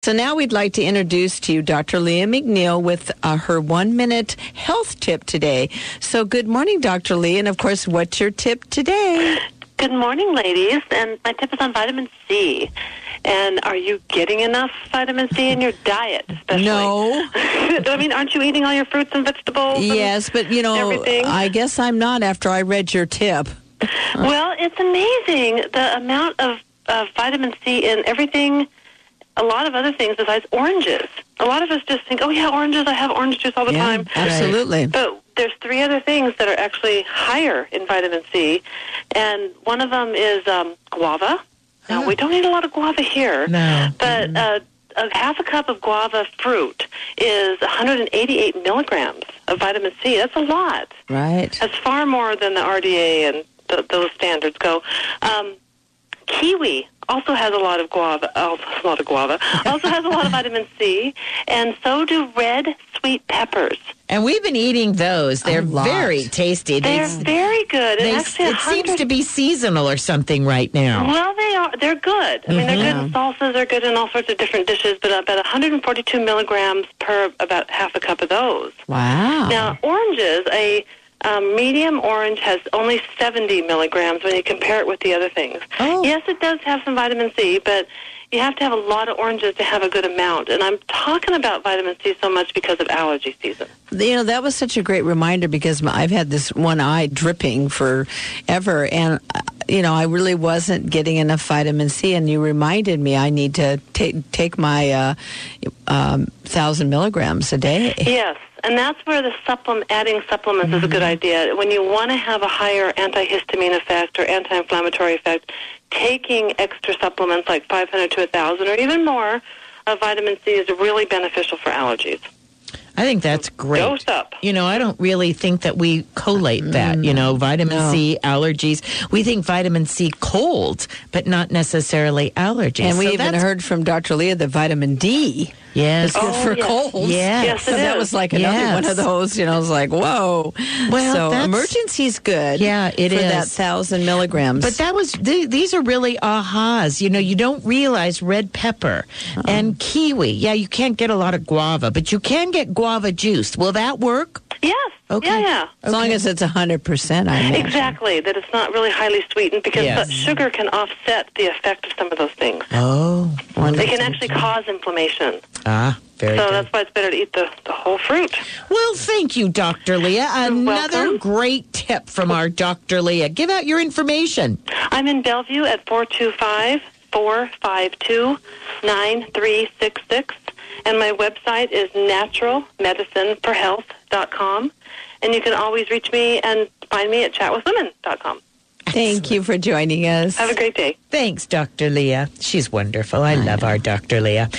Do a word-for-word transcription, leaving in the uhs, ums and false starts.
So now we'd like to introduce to you Doctor Leah McNeil with uh, her one-minute health tip today. So good morning, Doctor Leah, and of course, what's your tip today? Good morning, ladies, and my tip is on vitamin C. And are you getting enough vitamin C in your diet, especially? No. I mean, aren't you eating all your fruits and vegetables? Yes, and but, you know, everything? I guess I'm not after I read your tip. Well, it's amazing the amount of, of vitamin C in everything, a lot of other things besides oranges. A lot of us just think, oh, yeah, oranges, I have orange juice all the Yeah, time. absolutely. But there's three other things that are actually higher in vitamin C, and one of them is um, guava. Now, we don't eat a lot of guava here, No. but uh, a half a cup of guava fruit is one hundred eighty-eight milligrams of vitamin C. That's a lot. Right. That's far more than the R D A and th- those standards go. Um, kiwi also has a lot of guava, also a lot of guava, also has a lot of vitamin C, and so do red sweet peppers. And we've been eating those. They're lot. very tasty. They're They- very good. they- And actually, it one hundred seems to be seasonal or something right now. Well, they are. They're good. I mean, they're good in salsas. They're good in all sorts of different dishes. But about one hundred forty-two milligrams per about half a cup of those. Wow. Now, oranges, a um, medium orange has only seventy milligrams when you compare it with the other things. Oh. Yes, it does have some vitamin C, but you have to have a lot of oranges to have a good amount. And I'm talking about vitamin C so much because of allergy season. You know, that was such a great reminder because my- I've had this one eye dripping forever, and, uh, you know, I really wasn't getting enough vitamin C, and you reminded me I need to take take my uh, um, one thousand milligrams a day. Yes, and that's where the supplement, adding supplements is a good idea. When you want to have a higher antihistamine effect or anti-inflammatory effect, taking extra supplements like five hundred to one thousand or even more of vitamin C is really beneficial for allergies. I think that's great. Dose up. You know, I don't really think that we collate that, you know, vitamin No. C, allergies. We think vitamin C cold, but not necessarily allergies. And we So even that's- heard from Doctor Leah that vitamin D Yes. is good Oh, for yes. colds. Yes. Yes, So it that is. was like another Yes. one of those, you know, I was like, whoa. Well, so that's- emergency's good. Yeah, it for is. that thousand milligrams. But that was, th- these are really ahas. You know, you don't realize red pepper and kiwi. Yeah, you can't get a lot of guava, but you can get guava juice. Will that work? Yes. Okay. Yeah, yeah. as long as it's one hundred percent, I imagine. Exactly, that it's not really highly sweetened because Yes. the sugar can offset the effect of some of those things. Oh, They can actually cause inflammation. Ah, very So good. that's why it's better to eat the, the whole fruit. Well, thank you, Doctor Leah. Another welcome. great tip from our Doctor Leah. Give out your information. I'm in Bellevue at four two five, four five two, nine three six six, and my website is natural medicine for health dot com, and you can always reach me and find me at chat with women dot com. Thank you for joining us. Have a great day. Thanks, Doctor Leah. She's wonderful. I love our Doctor Leah.